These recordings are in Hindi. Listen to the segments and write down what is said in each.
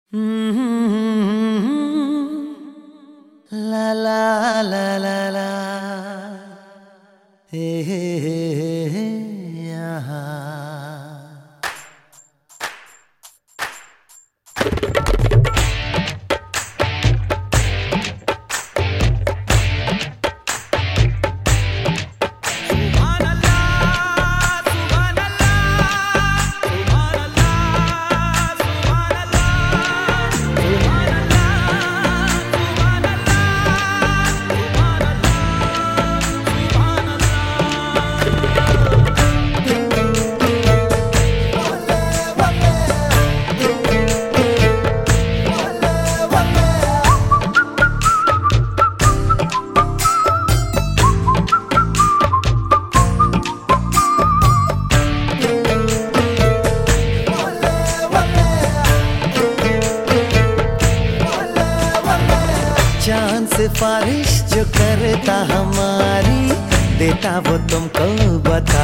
La la la la la, hey, hey, hey, hey, yeah. चांद सिफारिश जो करता हमारी, देता वो तुमको बता।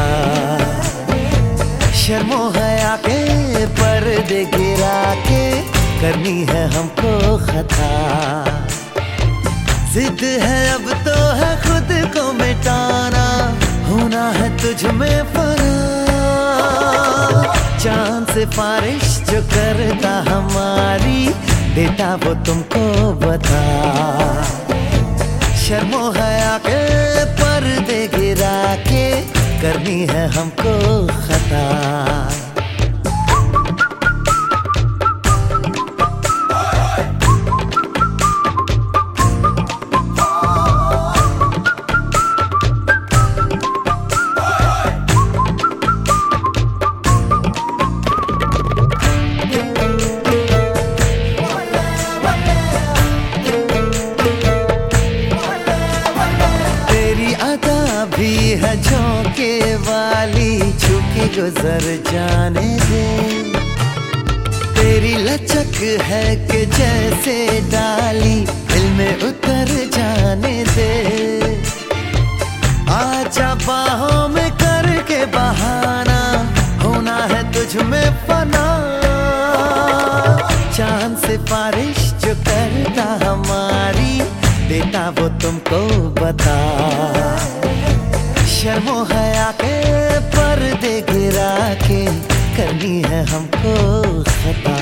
शर्मो हया के पर्दे गिरा के करनी है हमको खता। जिद है अब तो है खुद को मिटाना, होना है तुझ में फना। चांद सिफारिश जो करता हमारी, देता वो तुमको बता। शर्मो हया के पर्दे गिरा के करनी है हमको खता। भी है झोंके वाली, छूके गुजर जाने दे। तेरी लचक है कि जैसे डाली, दिल में उतर जाने दे। आजा बाहों में करके बहाना, होना है तुझ में फना। चांद सिफारिश जो करता हमारी, देता वो तुमको बता। शर्मो हया के पर्दे गिरा के करनी है हमको खता।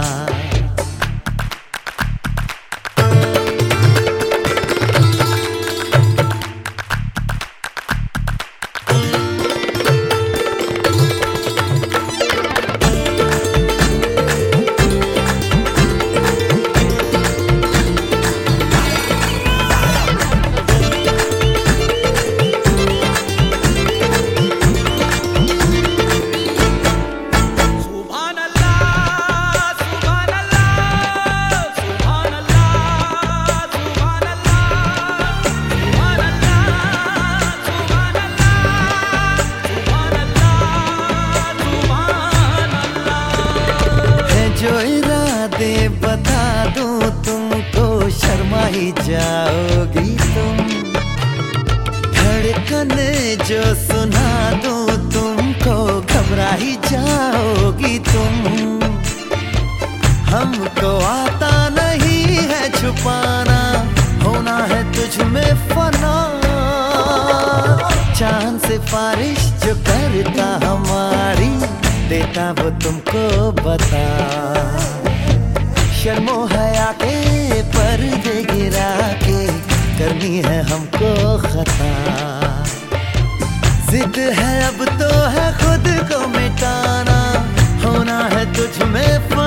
जो इरादे बता दूं तुमको, शर्मा ही जाओगी तुम। धड़कन जो सुना दूं तुमको, घबरा ही जाओगी तुम। हमको आता नहीं है छुपाना, होना है तुझ में फना। चांद सिफारिश जो करता हमारी, देता वो तुमको बता। शर्मो हया के पर्दे गिरा के करनी है हमको खता। जिद है अब तो है खुद को मिटाना, होना है तुझ में